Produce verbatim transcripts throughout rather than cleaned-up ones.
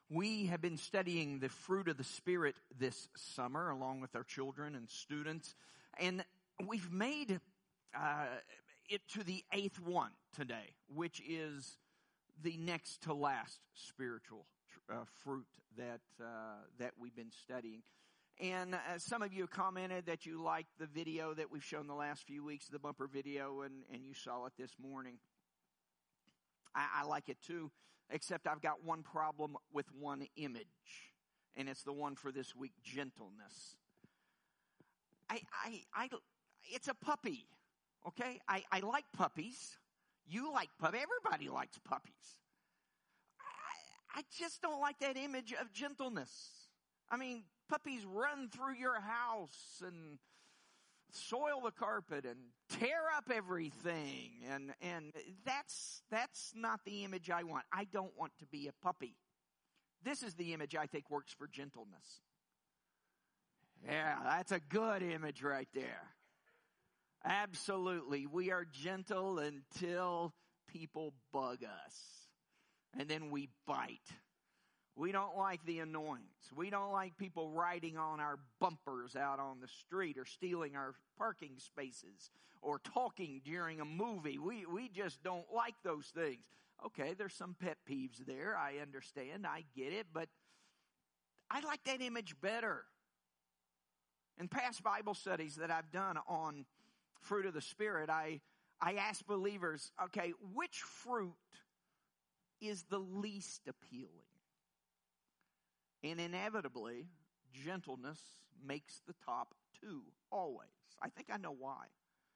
We have been studying the fruit of the Spirit this summer along with our children and students. And we've made uh, it to the eighth one today, which is the next to last spiritual uh, fruit that uh, that we've been studying. And uh, some of you have commented that you liked the video that we've shown the last few weeks, the bumper video, and, and you saw it this morning. I, I like it too, except I've got one problem with one image, and it's the one for this week, gentleness. I, I, I, it's a puppy, okay? I, I like puppies. You like puppies. Everybody likes puppies. I, I just don't like that image of gentleness. I mean, puppies run through your house and soil the carpet and tear up everything. And, and that's, that's not the image I want. I don't want to be a puppy. This is the image I think works for gentleness. Yeah, that's a good image right there. Absolutely. We are gentle until people bug us. And then we bite. We don't like the annoyance. We don't like people riding on our bumpers out on the street or stealing our parking spaces or talking during a movie. We we just don't like those things. Okay, there's some pet peeves there. I understand. I get it. But I like that image better. In past Bible studies that I've done on fruit of the Spirit, I, I ask believers, okay, which fruit is the least appealing? And inevitably, gentleness makes the top two, always. I think I know why.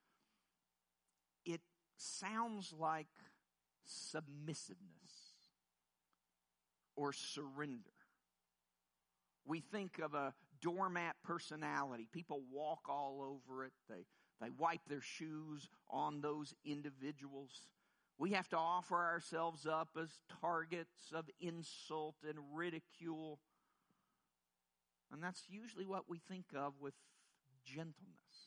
It sounds like submissiveness or surrender. We think of a doormat personality. People walk all over it. They, they wipe their shoes on those individuals. We have to offer ourselves up as targets of insult and ridicule. And that's usually what we think of with gentleness.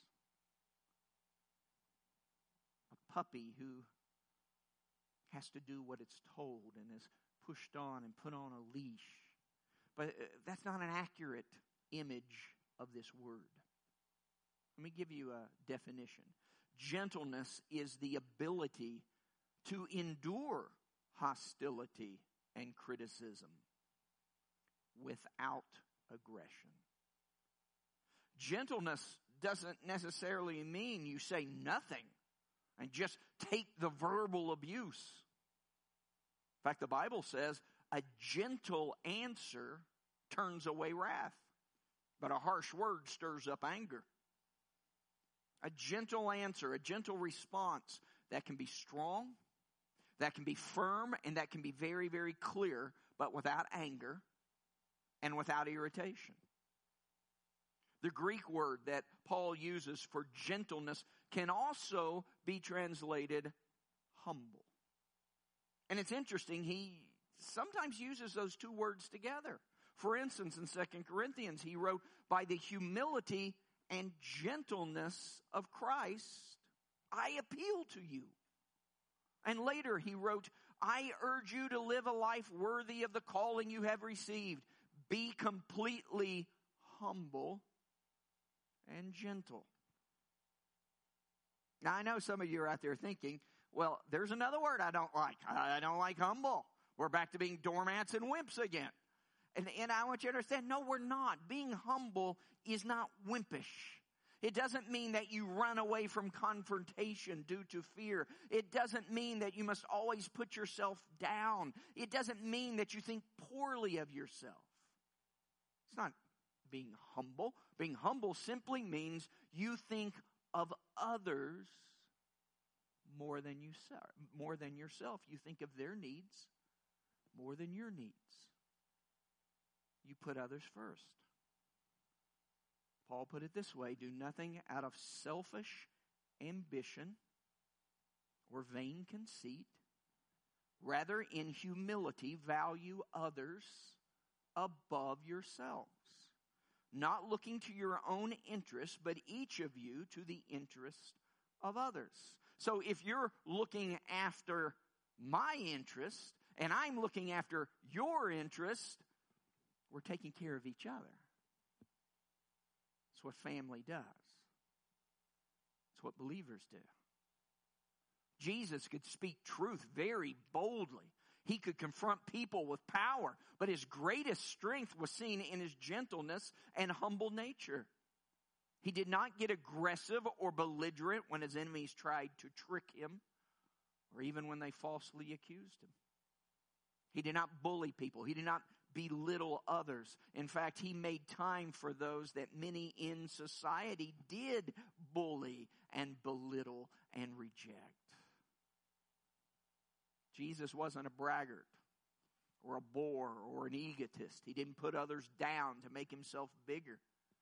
A puppy who has to do what it's told and is pushed on and put on a leash. But that's not an accurate image of this word. Let me give you a definition. Gentleness is the ability to endure hostility and criticism without aggression. Gentleness doesn't necessarily mean you say nothing and just take the verbal abuse. In fact, the Bible says a gentle answer turns away wrath, but a harsh word stirs up anger. A gentle answer, a gentle response that can be strong, that can be firm, and that can be very, very clear, but without anger and without irritation. The Greek word that Paul uses for gentleness can also be translated humble. And it's interesting, he sometimes uses those two words together. For instance, in Second Corinthians, he wrote, by the humility and gentleness of Christ, I appeal to you. And later he wrote, I urge you to live a life worthy of the calling you have received. Be completely humble and gentle. Now I know some of you are out there thinking, well, there's another word I don't like. I don't like humble. We're back to being doormats and wimps again. And, and I want you to understand, no, we're not. Being humble is not wimpish. It doesn't mean that you run away from confrontation due to fear. It doesn't mean that you must always put yourself down. It doesn't mean that you think poorly of yourself. It's not being humble. Being humble simply means you think of others more than you, more than yourself. You think of their needs more than your needs. You put others first. Paul put it this way, do nothing out of selfish ambition or vain conceit. Rather, in humility, value others above yourselves, not looking to your own interest, but each of you to the interest of others. So if you're looking after my interest and I'm looking after your interest, we're taking care of each other. It's what family does. It's what believers do. Jesus could speak truth very boldly. He could confront people with power, but his greatest strength was seen in his gentleness and humble nature. He did not get aggressive or belligerent when his enemies tried to trick him, or even when they falsely accused him. He did not bully people. He did not belittle others. In fact, he made time for those that many in society did bully and belittle and reject. Jesus wasn't a braggart or a bore or an egotist. He didn't put others down to make himself bigger.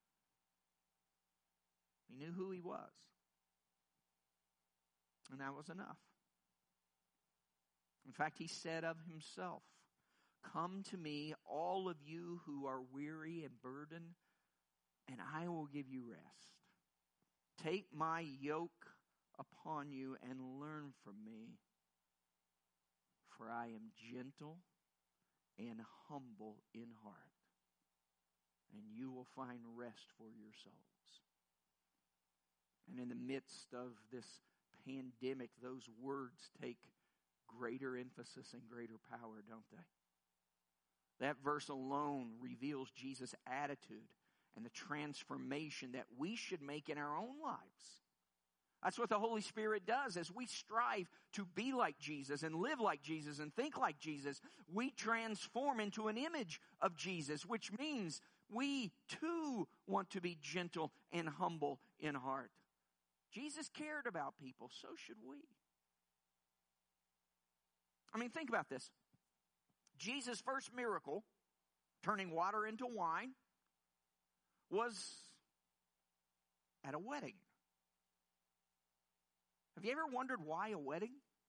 He knew who he was. And that was enough. In fact, he said of himself, "Come to me, all of you who are weary and burdened, and I will give you rest. Take my yoke upon you and learn from me, for I am gentle and humble in heart, and you will find rest for your souls." And in the midst of this pandemic, those words take greater emphasis and greater power, don't they? That verse alone reveals Jesus' attitude and the transformation that we should make in our own lives. That's what the Holy Spirit does. As we strive to be like Jesus and live like Jesus and think like Jesus, we transform into an image of Jesus, which means we too want to be gentle and humble in heart. Jesus cared about people, so should we. I mean, think about this. Jesus' first miracle, turning water into wine, was at a wedding. Have you ever wondered why a wedding?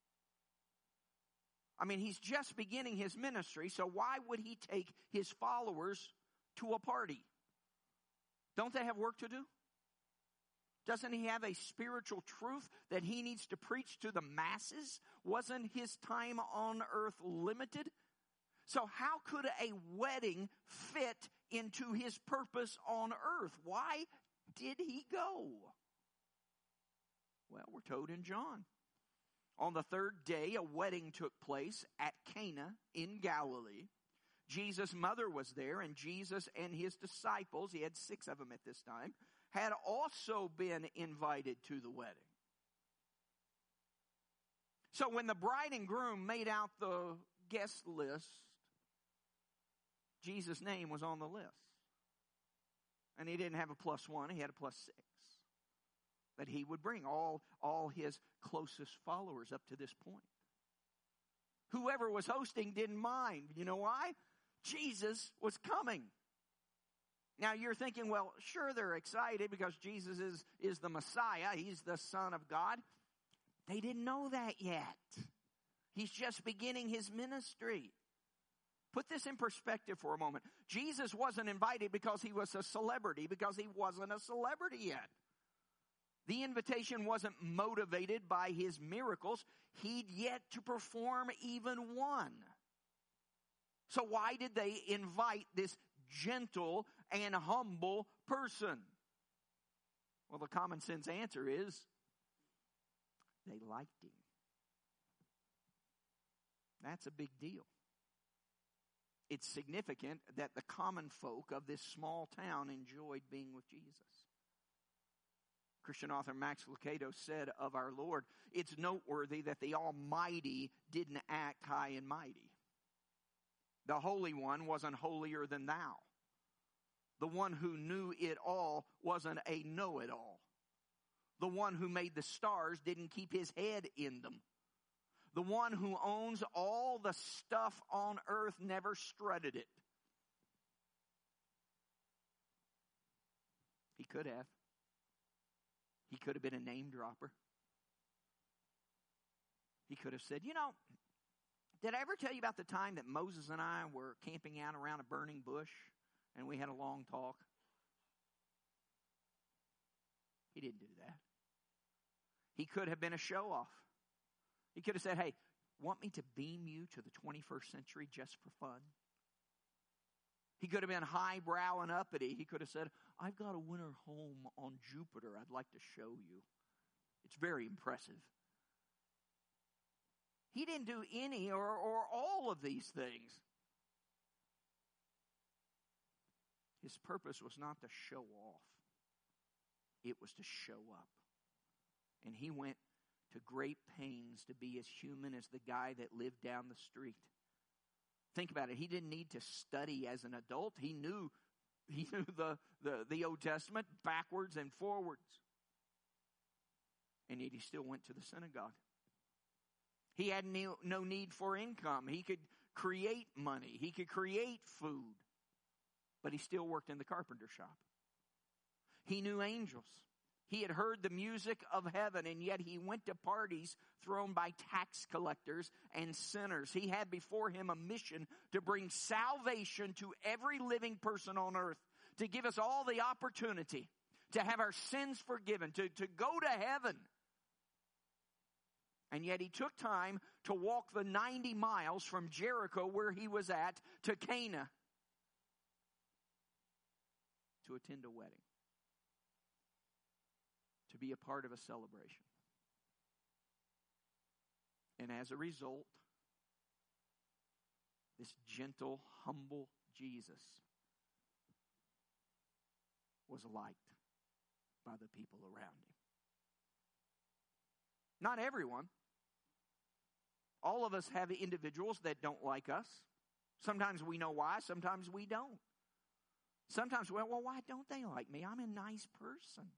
I mean, he's just beginning his ministry, so why would he take his followers to a party? Don't they have work to do? Doesn't he have a spiritual truth that he needs to preach to the masses? Wasn't his time on earth limited? So how could a wedding fit into his purpose on earth? Why did he go? Well, we're told in John. On the third day, a wedding took place at Cana in Galilee. Jesus' mother was there, and Jesus and his disciples, he had six of them at this time, had also been invited to the wedding. So when the bride and groom made out the guest list, Jesus' name was on the list. And he didn't have a plus one, he had a plus six. That he would bring all, all his closest followers up to this point. Whoever was hosting didn't mind. You know why? Jesus was coming. Now you're thinking, well, sure they're excited because Jesus is, is the Messiah. He's the Son of God. They didn't know that yet. He's just beginning his ministry. Put this in perspective for a moment. Jesus wasn't invited because he was a celebrity, because he wasn't a celebrity yet. The invitation wasn't motivated by his miracles. He'd yet to perform even one. So why did they invite this gentle and humble person? Well, the common sense answer is they liked him. That's a big deal. It's significant that the common folk of this small town enjoyed being with Jesus. Christian author Max Lucado said of our Lord, it's noteworthy that the Almighty didn't act high and mighty. The Holy One wasn't holier than thou. The one who knew it all wasn't a know-it-all. The one who made the stars didn't keep his head in them. The one who owns all the stuff on earth never strutted it. He could have. He could have been a name dropper. He could have said, you know, did I ever tell you about the time that Moses and I were camping out around a burning bush and we had a long talk? He didn't do that. He could have been a show-off. He could have said, hey, want me to beam you to the twenty-first century just for fun? He could have been highbrow and uppity. He could have said, I've got a winter home on Jupiter I'd like to show you. It's very impressive. He didn't do any or, or all of these things. His purpose was not to show off. It was to show up. And he went to great pains to be as human as the guy that lived down the street. Think about it. He didn't need to study as an adult. He knew, he knew the, the, the Old Testament backwards and forwards. And yet he still went to the synagogue. He had no, no need for income. He could create money. He could create food. But he still worked in the carpenter shop. He knew angels. He had heard the music of heaven, and yet he went to parties thrown by tax collectors and sinners. He had before him a mission to bring salvation to every living person on earth, to give us all the opportunity to have our sins forgiven, to, to go to heaven. And yet he took time to walk the ninety miles from Jericho, where he was at, to Cana to attend a wedding, to be a part of a celebration. And as a result, this gentle, humble Jesus was liked by the people around him. Not everyone. All of us have individuals that don't like us. Sometimes we know why, sometimes we don't. Sometimes, well, well, why don't they like me? I'm a nice person.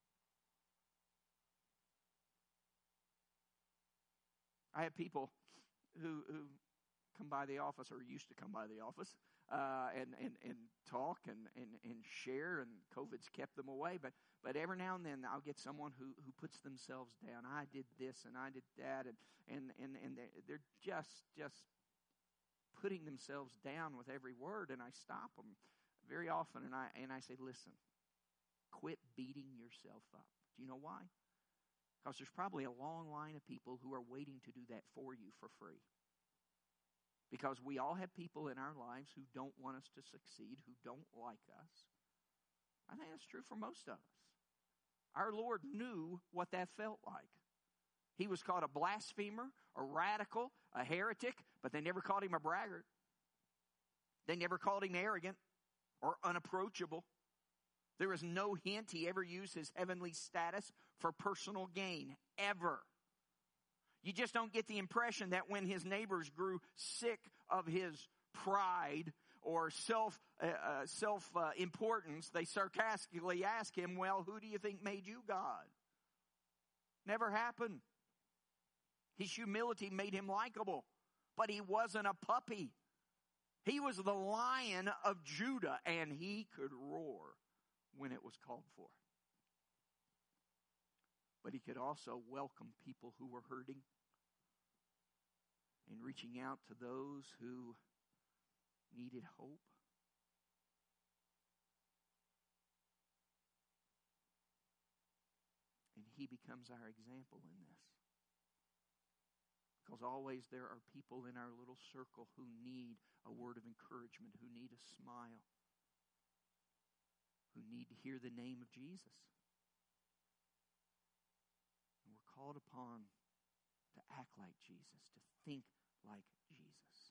I have people who, who come by the office, or used to come by the office, uh, and, and, and talk and, and, and share, and COVID's kept them away. But but every now and then I'll get someone who, who puts themselves down. I did this and I did that, and and, and, and they're just just putting themselves down with every word, and I stop them very often, and I and I say, listen, quit beating yourself up. Do you know why? Because there's probably a long line of people who are waiting to do that for you for free. Because we all have people in our lives who don't want us to succeed, who don't like us. I think that's true for most of us. Our Lord knew what that felt like. He was called a blasphemer, a radical, a heretic, but they never called him a braggart. They never called him arrogant or unapproachable. There is no hint he ever used his heavenly status for personal gain, ever. You just don't get the impression that when his neighbors grew sick of his pride or self uh, uh, self uh, importance, they sarcastically ask him, well, who do you think made you God? Never happened. His humility made him likable, but he wasn't a puppy. He was the Lion of Judah, and he could roar when it was called for. But he could also welcome people who were hurting and reaching out to those who needed hope. And he becomes our example in this. Because always there are people in our little circle who need a word of encouragement, who need a smile, who need to hear the name of Jesus. And we're called upon to act like Jesus, to think like Jesus.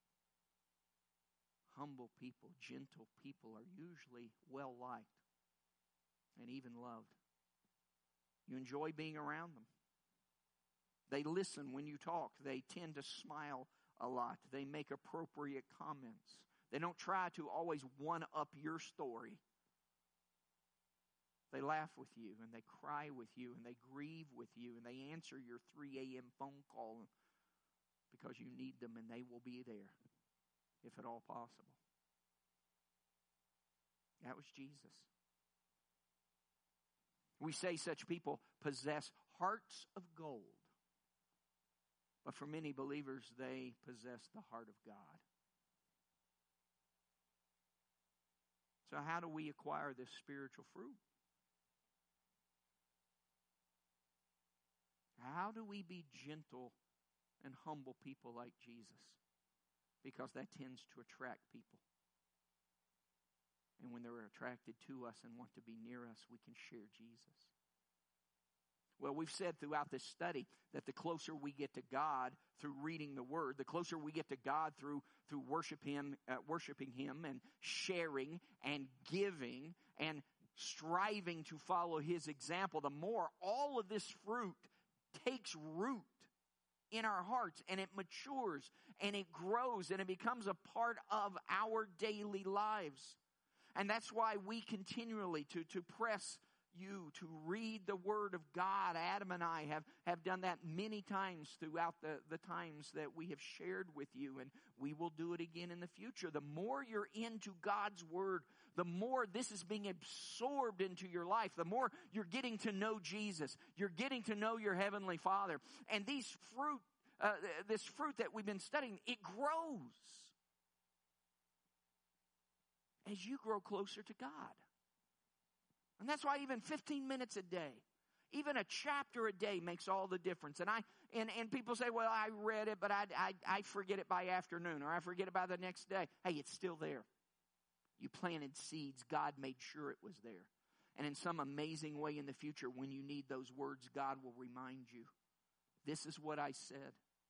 Humble people, gentle people are usually well-liked and even loved. You enjoy being around them. They listen when you talk. They tend to smile a lot. They make appropriate comments. They don't try to always one-up your story. They laugh with you, and they cry with you, and they grieve with you, and they answer your three a.m. phone call because you need them, and they will be there, if at all possible. That was Jesus. We say such people possess hearts of gold, but for many believers, they possess the heart of God. So how do we acquire this spiritual fruit? How do we be gentle and humble people like Jesus? Because that tends to attract people. And when they're attracted to us and want to be near us, we can share Jesus. Well, we've said throughout this study that the closer we get to God through reading the Word, the closer we get to God through through worship Him, uh, worshiping Him and sharing and giving and striving to follow His example, the more all of this fruit takes root in our hearts, and it matures and it grows and it becomes a part of our daily lives. And that's why we continually to, to press you to read the Word of God. Adam and I have, have done that many times throughout the, the times that we have shared with you, and we will do it again in the future. The more you're into God's Word, the more this is being absorbed into your life, the more you're getting to know Jesus. You're getting to know your Heavenly Father. And these fruit, uh, this fruit that we've been studying, it grows as you grow closer to God. And that's why even fifteen minutes a day, even a chapter a day makes all the difference. And I and, and people say, well, I read it, but I, I, I forget it by afternoon, or I forget it by the next day. Hey, it's still there. You planted seeds. God made sure it was there. And in some amazing way in the future, when you need those words, God will remind you, this is what I said.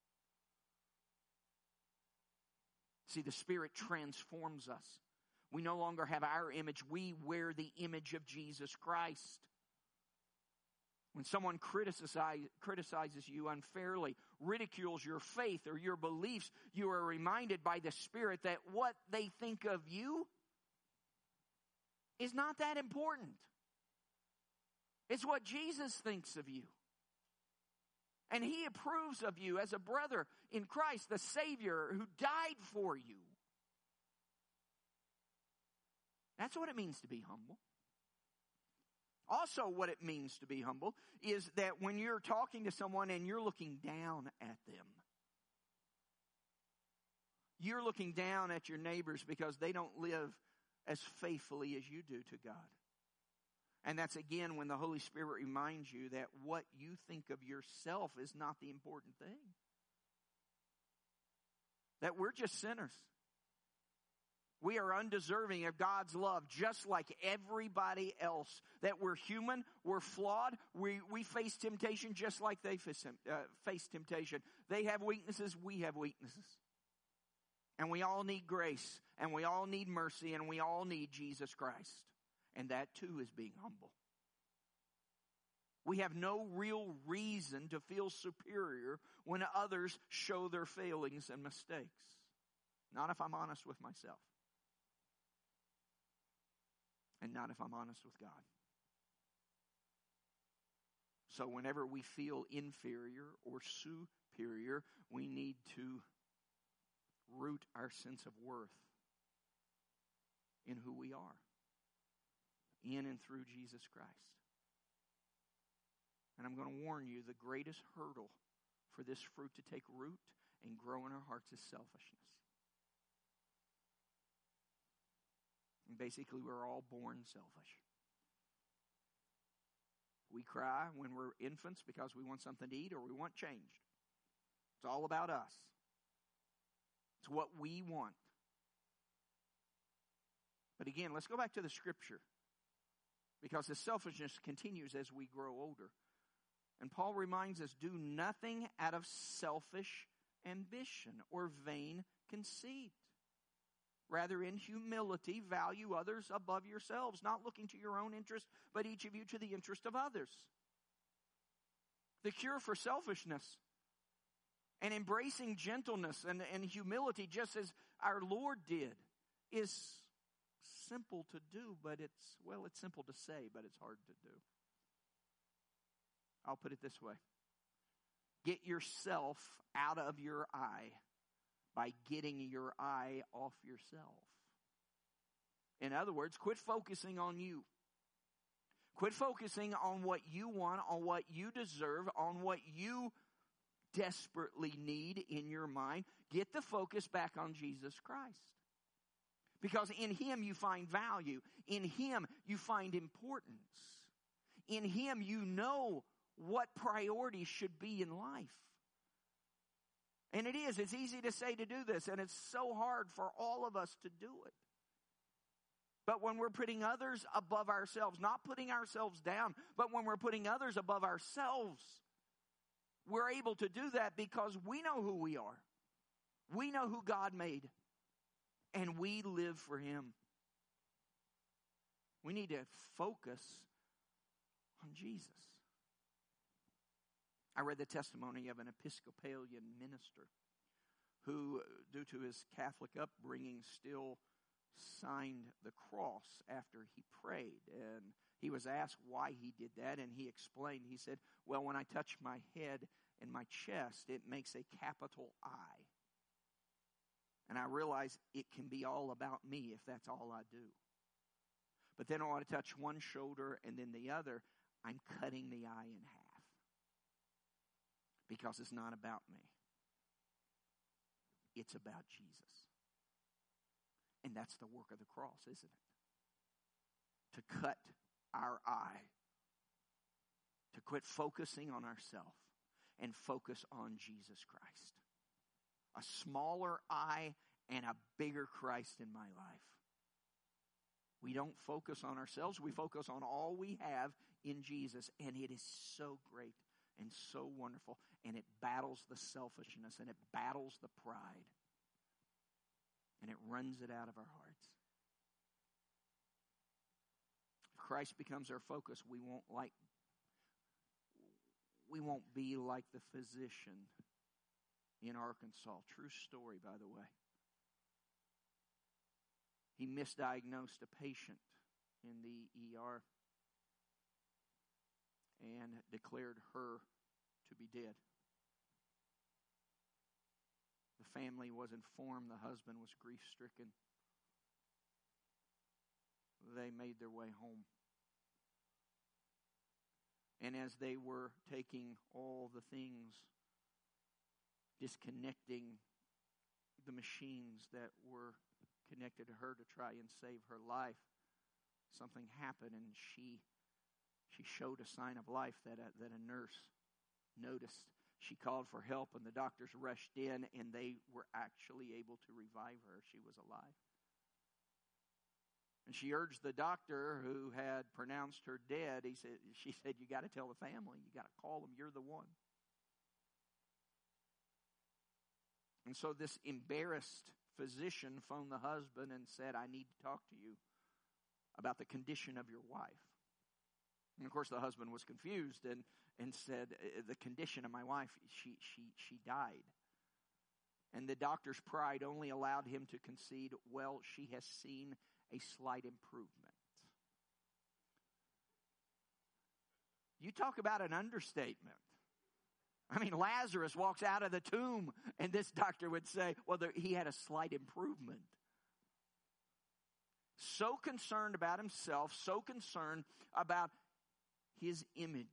See, the Spirit transforms us. We no longer have our image. We wear the image of Jesus Christ. When someone criticize, criticizes you unfairly, ridicules your faith or your beliefs, you are reminded by the Spirit that what they think of you is not that important. It's what Jesus thinks of you. And He approves of you as a brother in Christ, the Savior who died for you. That's what it means to be humble. Also, what it means to be humble is that when you're talking to someone and you're looking down at them, you're looking down at your neighbors because they don't live as faithfully as you do to God. And that's again when the Holy Spirit reminds you that what you think of yourself is not the important thing. That we're just sinners. We are undeserving of God's love just like everybody else. That we're human, we're flawed, we, we face temptation just like they face, uh, face temptation. They have weaknesses, we have weaknesses. And we all need grace, and we all need mercy, and we all need Jesus Christ. And that too is being humble. We have no real reason to feel superior when others show their failings and mistakes. Not if I'm honest with myself. And not if I'm honest with God. So whenever we feel inferior or superior, we need to root our sense of worth in who we are. In and through Jesus Christ. And I'm going to warn you, the greatest hurdle for this fruit to take root and grow in our hearts is selfishness. And basically, we're all born selfish. We cry when we're infants because we want something to eat or we want changed. It's all about us. It's what we want. But again, let's go back to the Scripture. Because the selfishness continues as we grow older. And Paul reminds us, do nothing out of selfish ambition or vain conceit. Rather, in humility, value others above yourselves, not looking to your own interest, but each of you to the interest of others. The cure for selfishness and embracing gentleness and, and humility, just as our Lord did, is simple to do, but it's, well, it's simple to say, but it's hard to do. I'll put it this way. Get yourself out of your eye by getting your eye off yourself. In other words, quit focusing on you. Quit focusing on what you want, on what you deserve, on what you desperately need in your mind. Get the focus back on Jesus Christ. Because in Him you find value. In Him you find importance. In Him you know what priorities should be in life. And it is. It's easy to say to do this, and it's so hard for all of us to do it. But when we're putting others above ourselves, not putting ourselves down, but when we're putting others above ourselves, we're able to do that because we know who we are. We know who God made. And we live for Him. We need to focus on Jesus. I read the testimony of an Episcopalian minister who, due to his Catholic upbringing, still signed the cross after he prayed. And he was asked why he did that, and he explained. He said, well, when I touch my head and my chest, it makes a capital I. And I realize it can be all about me if that's all I do. But then I want to touch one shoulder and then the other. I'm cutting the I in half. Because it's not about me. It's about Jesus. And that's the work of the cross, isn't it? To cut our I. To quit focusing on ourselves and focus on Jesus Christ. A smaller I and a bigger Christ in my life. We don't focus on ourselves. We focus on all we have in Jesus. And it is so great and so wonderful. And it battles the selfishness and it battles the pride. And it runs it out of our hearts. If Christ becomes our focus, we won't like we won't be like the physician in Arkansas. True story, by the way. He misdiagnosed a patient in the E R and declared her to be dead. The family was informed. The husband was grief-stricken. They made their way home. And as they were taking all the things, disconnecting the machines that were connected to her to try and save her life, something happened, and she she showed a sign of life that a, that a nurse noticed. She called for help, and the doctors rushed in, and they were actually able to revive her. She was alive. And she urged the doctor who had pronounced her dead, he said, she said, you got to tell the family. You got to call them. You're the one. And so this embarrassed physician phoned the husband and said, I need to talk to you about the condition of your wife. And of course the husband was confused and, and said, the condition of my wife, she, she, she died. And the doctor's pride only allowed him to concede, well, she has seen a slight improvement. You talk about an understatement. I mean, Lazarus walks out of the tomb, and this doctor would say, well, there, he had a slight improvement. So concerned about himself, so concerned about his image,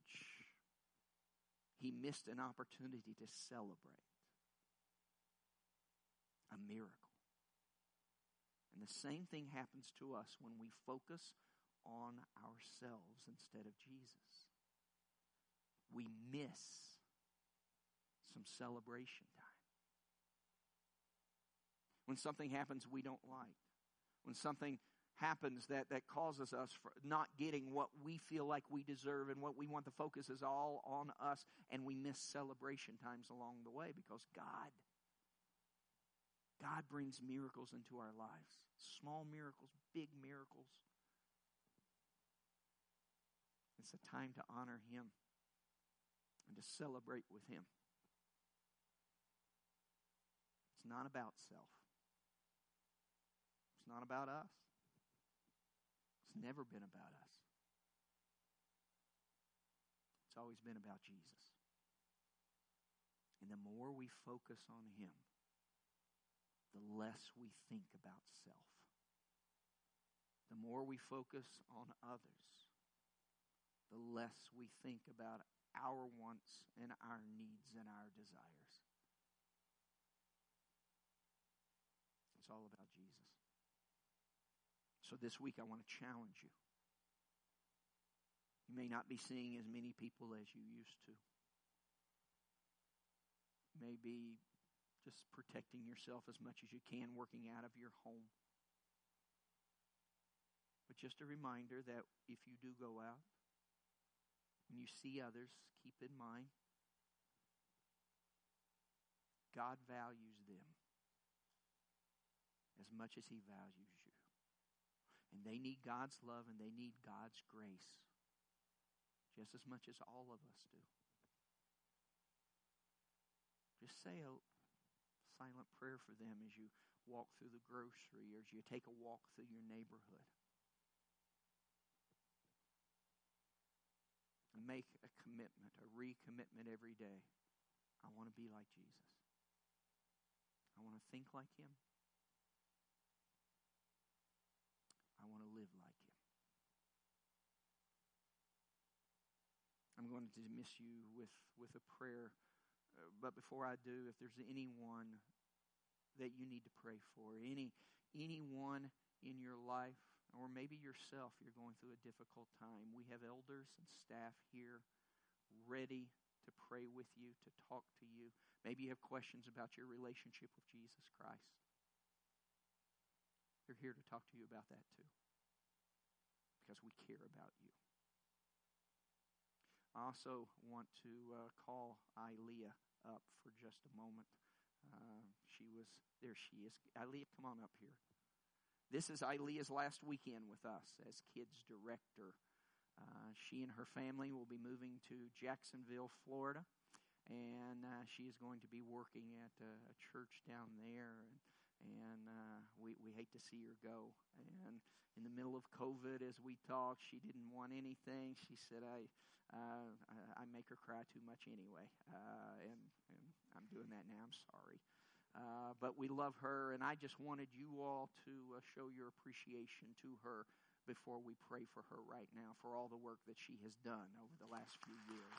he missed an opportunity to celebrate a miracle. And the same thing happens to us when we focus on ourselves instead of Jesus. We miss some celebration time. When something happens we don't like. When something happens that, that causes us for not getting what we feel like we deserve and what we want, the focus is all on us, and we miss celebration times along the way because God, God brings miracles into our lives. Small miracles, big miracles. It's a time to honor Him and to celebrate with Him. It's not about self. It's not about us. It's never been about us. It's always been about Jesus. And the more we focus on Him, the less we think about self. The more we focus on others, the less we think about our wants and our needs and our desires. It's all about Jesus. So this week I want to challenge you. You may not be seeing as many people as you used to. You may be just protecting yourself as much as you can, working out of your home. just a reminder that if you do go out, when you see others, keep in mind, God values them as much as He values you. And they need God's love and they need God's grace just as much as all of us do. Just say a silent prayer for them as you walk through the grocery or as you take a walk through your neighborhood. And make a commitment, a recommitment every day. I want to be like Jesus. I want to think like Him. I want to live like Him. I'm going to dismiss you with, with a prayer. Uh, but before I do, if there's anyone that you need to pray for, any anyone in your life, or maybe yourself, you're going through a difficult time, we have elders and staff here ready to pray with you, to talk to you. Maybe you have questions about your relationship with Jesus Christ. They're here to talk to you about that too, because we care about you. I also want to uh, call Ilea up for just a moment. Uh, she was, there she is. Ilea, come on up here. This is Ilea's last weekend with us as kids director. Uh, she and her family will be moving to Jacksonville, Florida. And uh, she is going to be working at a, a church down there. And, and uh, we, we hate to see her go. And in the middle of COVID, as we talked, she didn't want anything. She said, I uh, I make her cry too much anyway. Uh, and, and I'm doing that now. I'm sorry. Uh, but we love her, and I just wanted you all to uh, show your appreciation to her before we pray for her right now, for all the work that she has done over the last few years.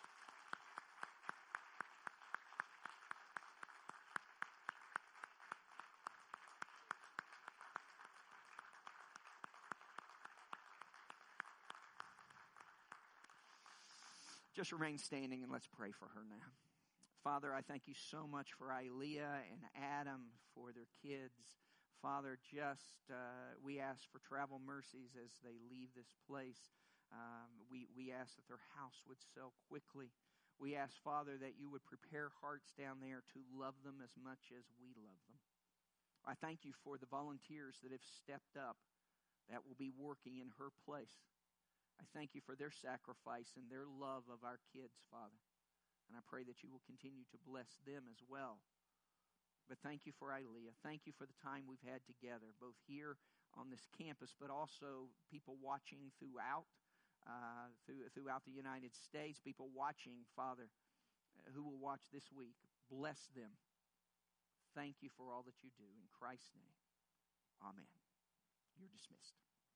Just remain standing and let's pray for her now. Father, I thank you so much for Ilea and Adam, for their kids. Father, just uh, we ask for travel mercies as they leave this place. Um, we, we ask that their house would sell quickly. We ask, Father, that you would prepare hearts down there to love them as much as we love them. I thank you for the volunteers that have stepped up that will be working in her place. I thank you for their sacrifice and their love of our kids, Father. And I pray that you will continue to bless them as well. But thank you for Ilea. Thank you for the time we've had together, both here on this campus, but also people watching throughout, uh, through, throughout the United States, people watching, Father, uh, who will watch this week. Bless them. Thank you for all that you do. In Christ's name, amen. You're dismissed.